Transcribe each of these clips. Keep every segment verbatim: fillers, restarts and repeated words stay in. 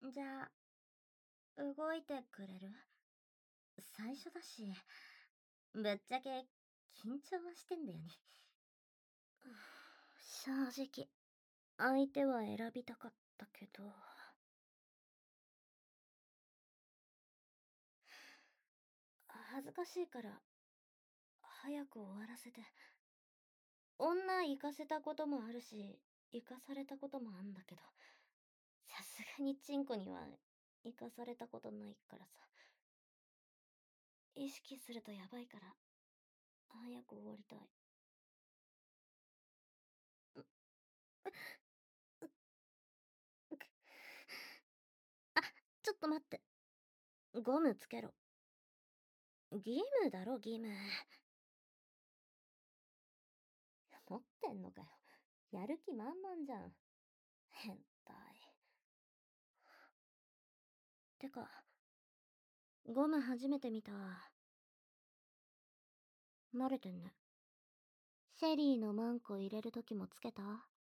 じゃあ、動いてくれる？最初だし、ぶっちゃけ緊張はしてんだよね。正直、相手は選びたかったけど。恥ずかしいから、早く終わらせて。女行かせたこともあるし、行かされたこともあんだけど、さすがにチンコには行かされたことないからさ。意識するとやばいから、早く終わりたい。あ、ちょっと待って。ゴムつけろ。義務だろ、義務。持ってんのかよ。やる気満々じゃん。変態。てか、ゴム初めて見た。慣れてんね。シェリーのマンコ入れるときもつけた？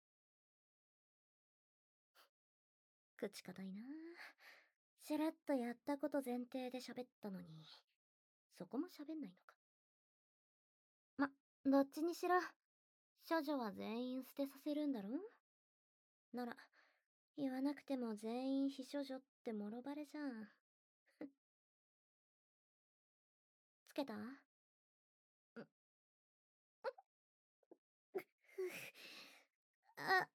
口固いな。しれっとやったこと前提で喋ったのに、そこも喋んないのか。ま、どっちにしろ、処女は全員捨てさせるんだろ？なら、言わなくても全員非処女ってもろバレじゃん。つけた？あ、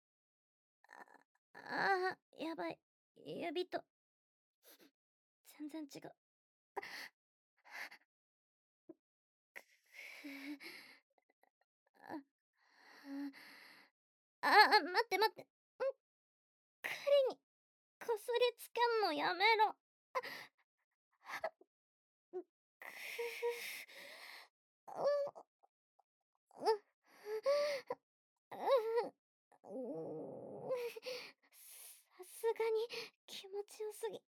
あ、あ、やばい。指と、全然違う。あ、あ、待って待って。ん、狩りにこすりつけんのやめろ。くさすがに気持ちよすぎ。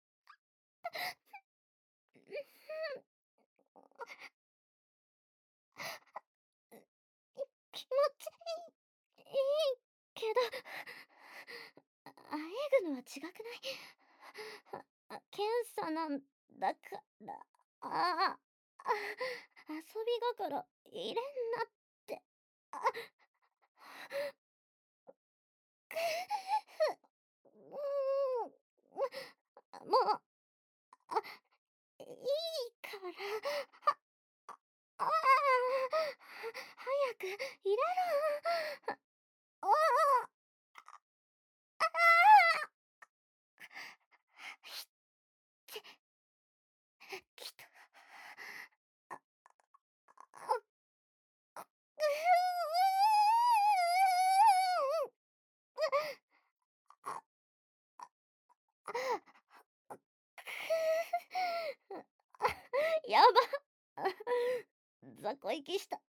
気持ちいい、いいけど、あえぐのは違くない？あ、検査なんだから、ああ、遊び心入れんなって。あ、もう、あ、いいから、ああ、早く入れろ。ああ、ひって、きた。やば。雑魚息した。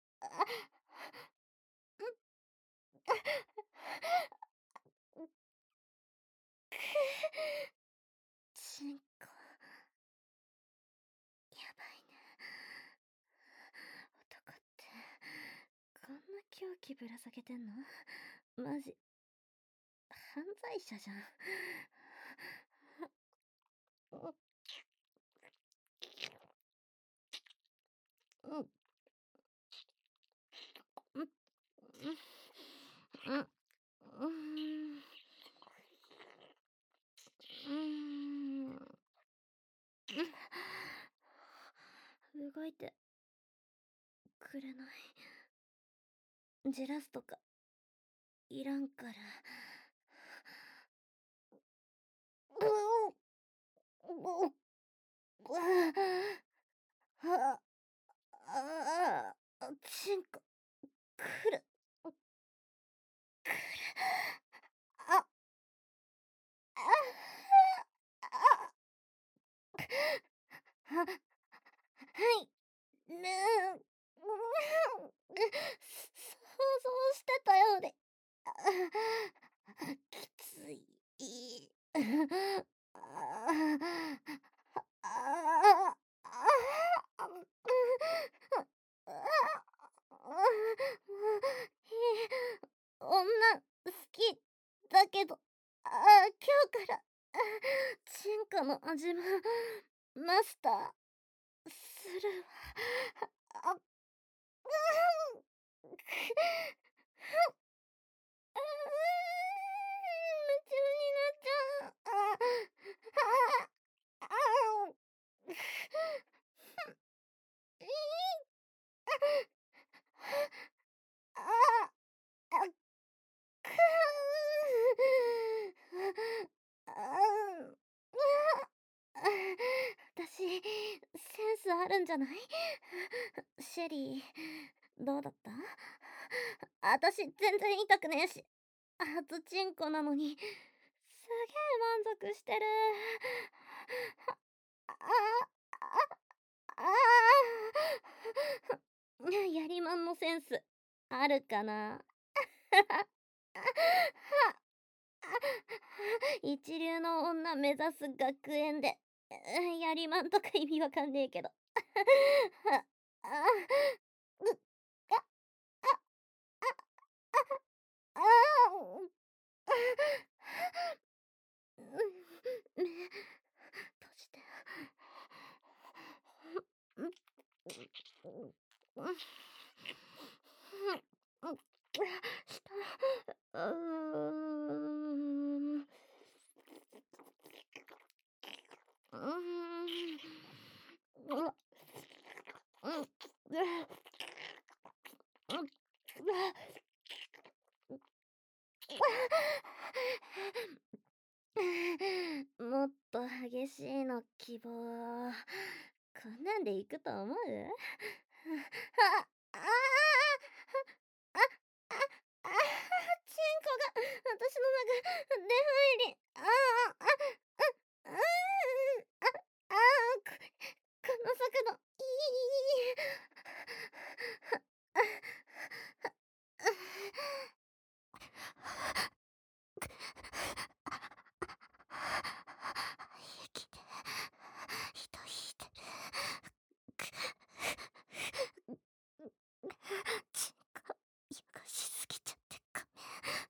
チンコ、やばいね。男ってこんな狂気ぶら下げてんの？マジ犯罪者じゃん。うん、うん、うん、うん、うん、うん、動いてくれない？じらすとかいらんから。あああ、チンコくるくる。あ、あ、あ、は、はい、ねえ、うん、想像してたより、あ、きつい。ああ、ああ、女好きだけど、あ、今日からチンコの味もマスターするわ。あ、うん。くあ夢中になっちゃう。ああ、ああ、いい。ああ、あ、くあ、ああ、私、センスあるんじゃない？シェリー、どうだった？私全然痛くねえし、初チンコなのに、すげえ満足してる。ああ、ああ、やりまんのセンス、あるかな？一流の女目指す学園で、やりまんとか意味わかんねえけど。ああ、う、あ、あ、ああ、うん、目閉じて。うん、うん、うん、うん、した。うーん。うーん。うわ、うん、うわ、うん、うわ、もっと激しいの希望。こんなんで行くと思う？あ、ああ、あ、あ、あ、チンコが私の中出入り。ああ、あ、あ、うん、あ、ああ、ここの速度いい。息で糸引いてる。チンコ汚しすぎちゃってごめ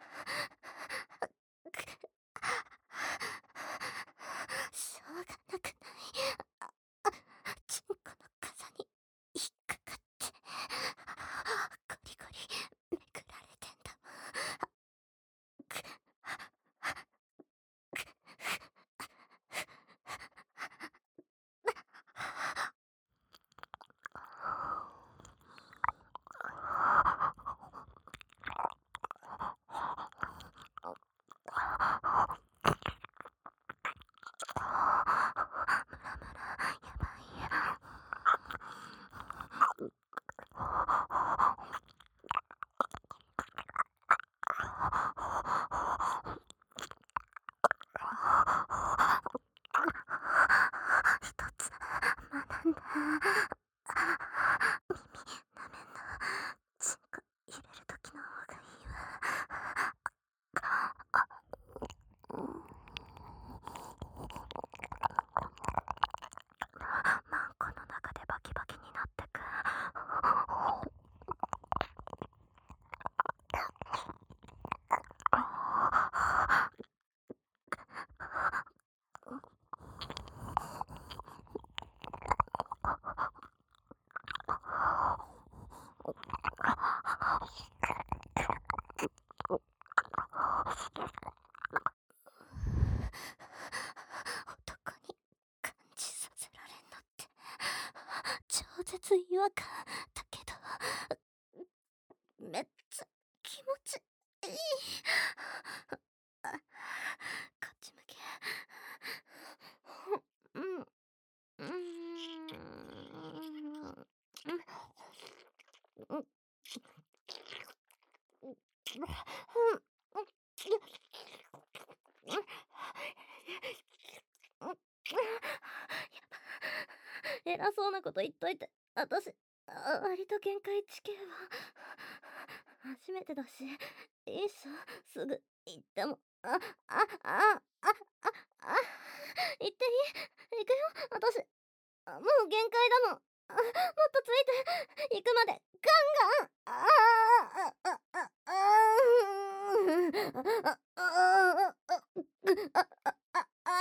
ん。しょうがなくない？チンコの傘に引っかかってゴリゴリめくられてんだもん。一つ学んだ。耳なめんのチンコ入れる時の方がいいわ。マンコの中でバキバキになってく。男に感じさせられんのって超絶違和感だけど、めっちゃ気持ちいい。あ、こっち向け。うん、うん、うん、偉そうなこと言っといて、私、あ割と限界地形は初めてだし、いいっしょ、すぐ行っても。あ、あ、あ、あ、あ、あ、行っていい？行くよ、私。あもう限界だもん。あもっとついて、行くまで、ガンガン。ああ、あ、あ、あ、あ、あ、あ、あ、あ、あ、あ、あ、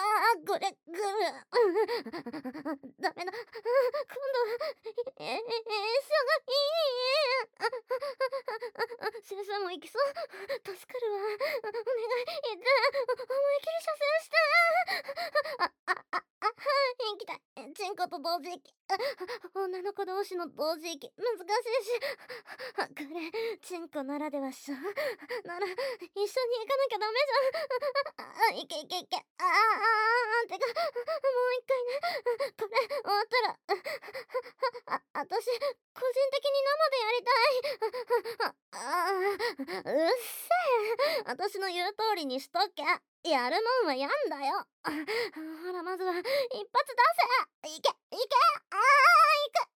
同時息。女の子同士の同時息、難しいし。これ、チンコならではっしょ。なら、一緒に行かなきゃダメじゃん。あ、いけいけいけ。ああ、ああ、てか、もう一回ね。これ、終わったら、あ、あたし、個人的に生でやりたい。あ、あ、うっせえ。あたしの言う通りにしとけ。やるもんはやんだよ。ほら、まずは、一発出せ。いけ、いけ。ああ、いく。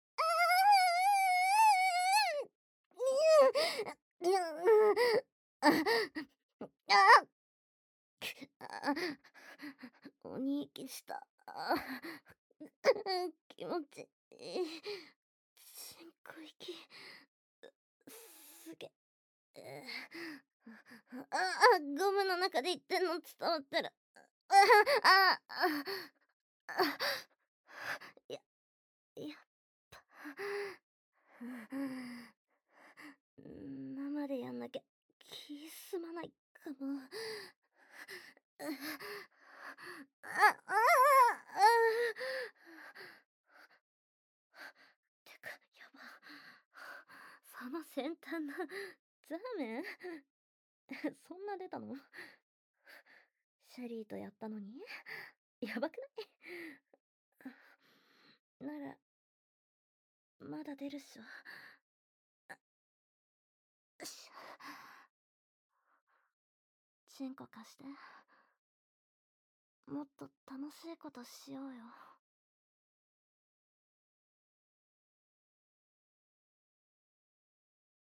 あーあああ鬼息した。あ気持ちいい。深呼息。すげえ。ああ、ゴムの中で言ってんの伝わってる。ああ、ああ、や、やっぱ。生でやんなきゃ気済まないかも。あ、ああ、あてか、やば。その先端のザーメンそんな出たの？シェリーとやったのにやばくないなら、まだ出るっしょ。よし。チンコ貸して。もっと楽しいことしようよ。